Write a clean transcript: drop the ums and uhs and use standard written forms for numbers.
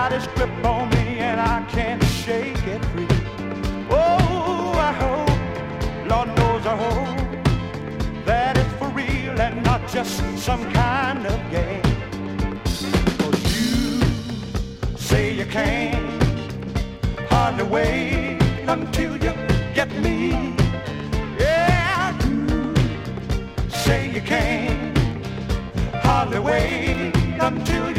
got its grip on me and I can't shake it free. Oh, I hope, Lord knows I hope, that it's for real and not just some kind of game. 'Cause you say you can't hardly wait until you get me. Yeah, you say you can't hardly wait until you